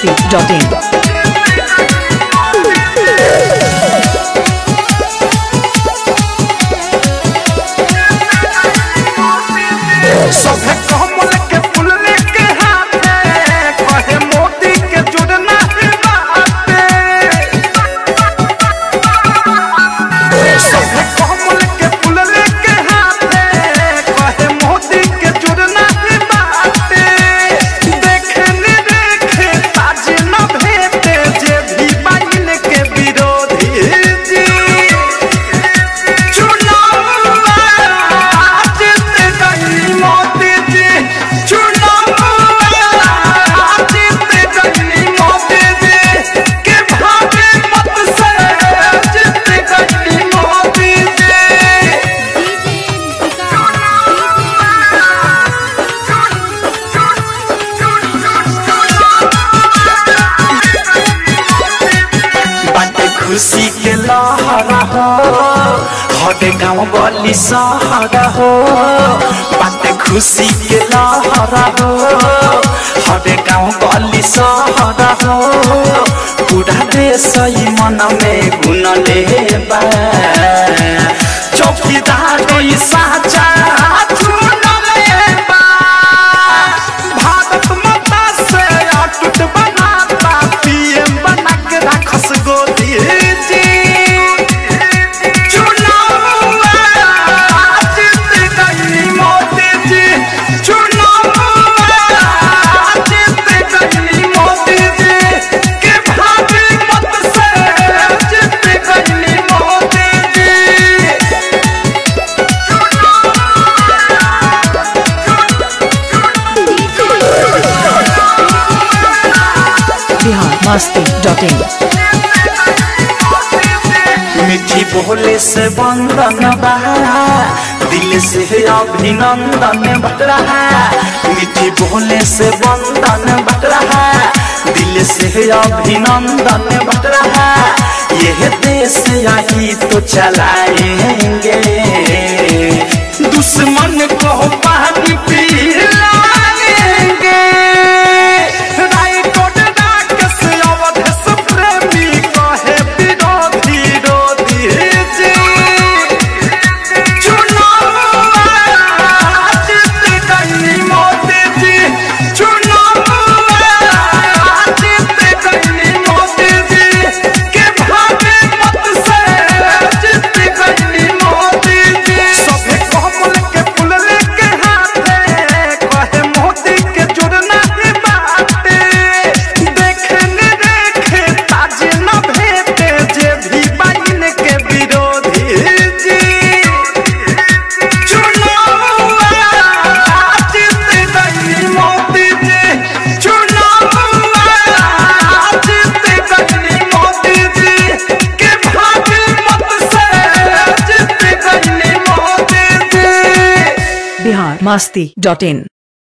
biharmasti.in खुशी के लहरा हो हटे गाँव गली सहरा हो बाटे खुशी के लहरा हो हटे गाँव गली सहरा हो पूरा देश ही मन में गुन लेबा चौकीदार कोई साचा चुन लेबा भारत माता से अटूट बनाता पीएम बना के रखस गोदी biharmasti.in मीठी बोले से बंधन बहा दिल से अभिनंदन बट रहा मीठी बोले से बंधन बट रहा दिल से अभिनंदन बट रहा यह देश यही तो चलाएंगे दुश्मन को पानी पिलाएंगे biharmasti.in